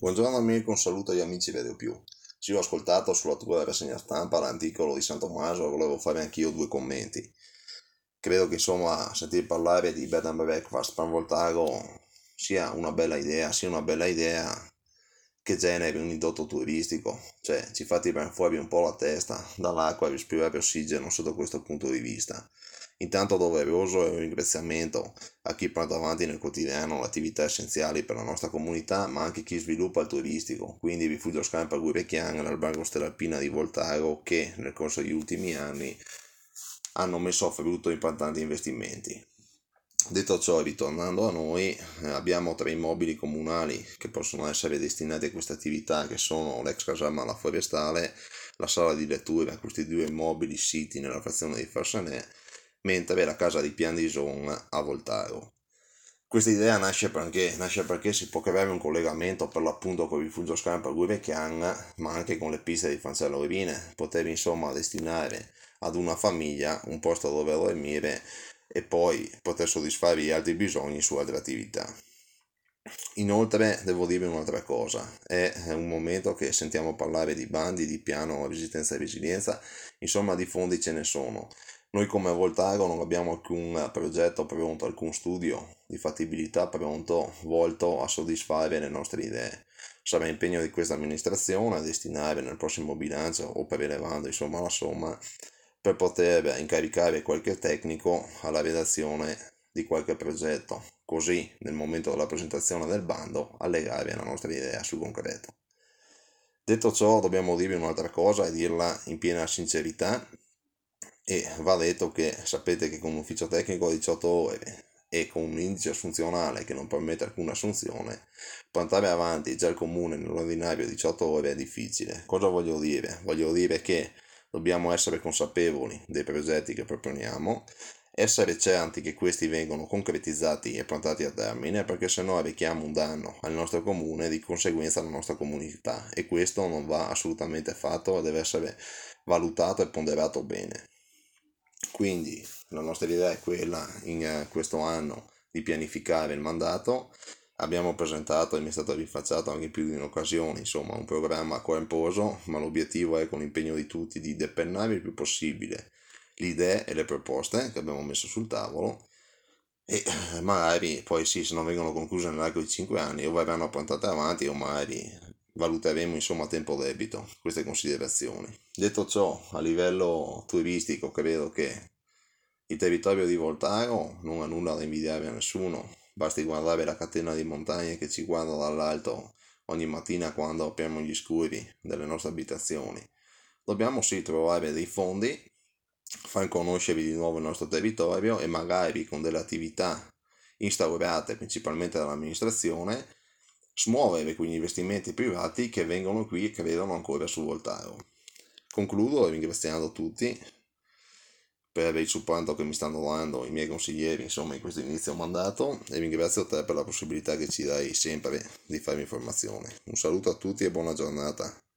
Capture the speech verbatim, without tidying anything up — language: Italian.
Buongiorno amico, un saluto agli amici Vedo Più. Sì, ho ascoltato sulla tua rassegna stampa l'articolo di San Tommaso e volevo fare anch'io due commenti. Credo che insomma sentir parlare di bed and breakfast Pan Voltago sia una bella idea, sia una bella idea che generi un indotto turistico, cioè ci fa tirare fuori un po' la testa dall'acqua e respirare ossigeno sotto questo punto di vista. Intanto doveroso è un ringraziamento a chi porta avanti nel quotidiano le attività essenziali per la nostra comunità, ma anche chi sviluppa il turistico, quindi Rifugio Scampa Guirechian e l'Albergo Stella Alpina di Voltago, che nel corso degli ultimi anni hanno messo a frutto importanti investimenti. Detto ciò, ritornando a noi, eh, abbiamo tre immobili comunali che possono essere destinati a questa attività, che sono l'ex caserma alla Forestale, la sala di lettura, questi due immobili siti nella frazione di Farsanè, mentre la casa di Pian di Son a Voltago. Questa idea nasce perché, nasce perché si può creare un collegamento per l'appunto con il Rifugio Scampa Guirechian, ma anche con le piste di Fancello Rovine, poter insomma destinare ad una famiglia un posto dove dormire e poi poter soddisfare gli altri bisogni su altre attività. Inoltre devo dirvi un'altra cosa, è un momento che sentiamo parlare di bandi, di piano resistenza e resilienza, insomma di fondi ce ne sono. Noi come Voltago non abbiamo alcun progetto pronto, alcun studio di fattibilità pronto volto a soddisfare le nostre idee. Sarà impegno di questa amministrazione a destinare nel prossimo bilancio o prelevando insomma la somma per poter incaricare qualche tecnico alla redazione di qualche progetto, così nel momento della presentazione del bando allegare la nostra idea sul concreto. Detto ciò, dobbiamo dirvi un'altra cosa e dirla in piena sincerità, e va detto che sapete che con un ufficio tecnico a diciotto ore e con un indice assunzionale che non permette alcuna assunzione, portare avanti già il comune nell'ordinario diciotto ore è difficile. Cosa voglio dire? Voglio dire che dobbiamo essere consapevoli dei progetti che proponiamo, essere certi che questi vengono concretizzati e portati a termine, perché sennò arrechiamo un danno al nostro comune e di conseguenza alla nostra comunità, e questo non va assolutamente fatto e deve essere valutato e ponderato bene. Quindi la nostra idea è quella in eh, questo anno di pianificare il mandato. Abbiamo presentato e mi è stato rinfacciato anche in più di un'occasione, insomma, un programma corposo, ma l'obiettivo è, con l'impegno di tutti, di depennare il più possibile le idee e le proposte che abbiamo messo sul tavolo, e magari poi sì, se non vengono concluse nell'arco di cinque anni o verranno portate avanti, o magari valuteremo insomma a tempo debito queste considerazioni. Detto ciò, a livello turistico credo che il territorio di Voltago non ha nulla da invidiare a nessuno, basti guardare la catena di montagne che ci guarda dall'alto ogni mattina quando apriamo gli scuri delle nostre abitazioni. Dobbiamo sì trovare dei fondi, far conoscere di nuovo il nostro territorio e magari con delle attività instaurate principalmente dall'amministrazione smuovere quegli investimenti privati che vengono qui e credono ancora su Voltago. Concludo ringraziando tutti per il supporto che mi stanno dando i miei consiglieri insomma in questo inizio mandato, e ringrazio te per la possibilità che ci dai sempre di fare informazione. Un saluto a tutti e buona giornata.